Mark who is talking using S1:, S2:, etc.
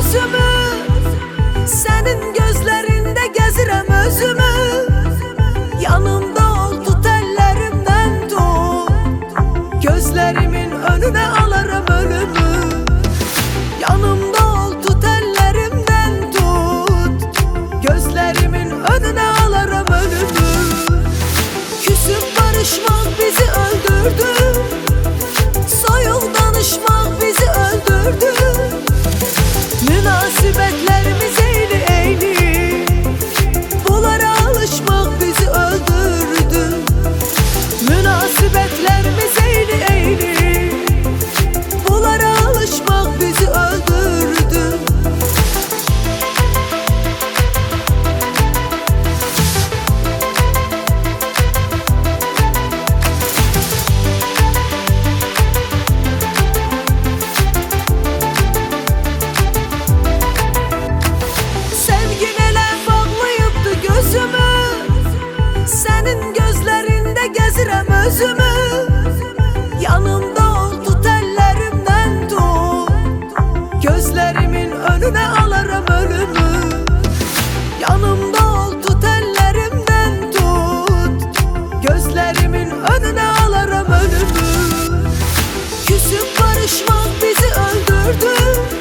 S1: üzümü, senin gözlerinde gezirem özümü. Yanımda ol, tut ellerimden tut, gözlerimin önüne alarım ölümü. Yanımda ol, tut ellerimden tut, gözlerimin önüne alarım ölümü. Küsüp barışmak bizi öldürdü, soyul danışmak bizi öldürdü. Münasibetlerimiz eğri eğri, bunlara alışmak bizi öldürdü. Münasibetlerimiz eğri eğri, bunlara alışmak bizi öldürdü. Senin gözlerinde gezirem özümü. Yanımda ol, tut ellerimden tut, gözlerimin önüne alarım ölümü. Yanımda ol, tut ellerimden tut, gözlerimin önüne alarım ölümü. Küsüp barışmak bizi öldürdü,